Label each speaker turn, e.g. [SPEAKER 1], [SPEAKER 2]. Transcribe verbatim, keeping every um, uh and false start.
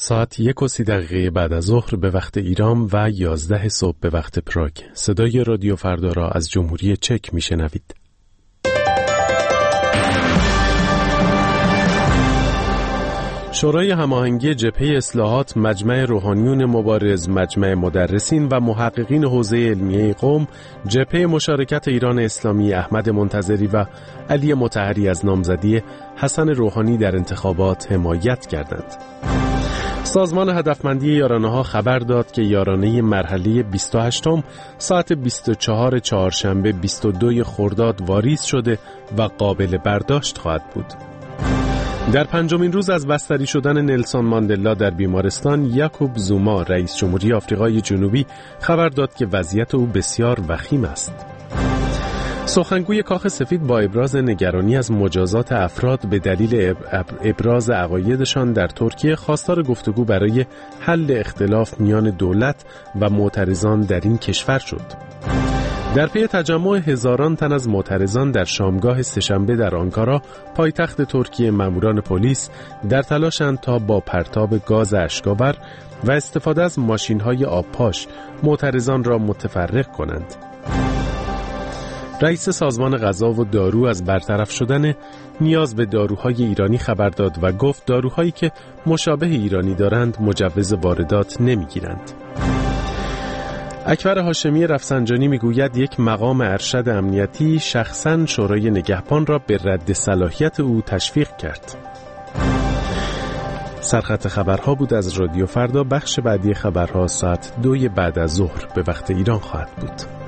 [SPEAKER 1] ساعت یک و سی دقیقه بعد از ظهر به وقت ایران و یازده صبح به وقت پراگ. صدای رادیو فردا را از جمهوری چک میشنوید. شورای هماهنگی جبهه اصلاحات، مجمع روحانیون مبارز، مجمع مدرسین و محققین حوزه علمیه قم، جبهه مشارکت ایران اسلامی احمد منتظری و علی مطهری از نامزدی حسن روحانی در انتخابات حمایت کردند. سازمان هدفمندی یارانه‌ها خبر داد که یارانه مرحله بیست و هشتم ساعت بیست و چهار چهارشنبه بیست و دو خرداد واریز شده و قابل برداشت خواهد بود. در پنجمین روز از بستری شدن نلسون ماندلا در بیمارستان، یاکوب زوما رئیس جمهوری آفریقای جنوبی خبر داد که وضعیت او بسیار وخیم است. سخنگوی کاخ سفید با ابراز نگرانی از مجازات افراد به دلیل ابراز عقایدشان در ترکیه خواستار گفتگو برای حل اختلاف میان دولت و معترضان در این کشور شد. در پی تجمع هزاران تن از معترضان در شامگاه سه‌شنبه در آنکارا، پایتخت ترکیه، ماموران پلیس در تلاشند تا با پرتاب گاز اشک‌آور و استفاده از ماشین‌های آبپاش معترضان را متفرق کنند. رئیس سازمان غذا و دارو از برطرف شدن نیاز به داروهای ایرانی خبر داد و گفت داروهایی که مشابه ایرانی دارند مجوز واردات نمی‌گیرند. اکبر هاشمی رفسنجانی میگوید یک مقام ارشد امنیتی شخصاً شورای نگهبان را به رد صلاحیت او تشویق کرد. سرخط خبرها بود از رادیو فردا. بخش بعدی خبرها ساعت دوی بعد از ظهر به وقت ایران خواهد بود.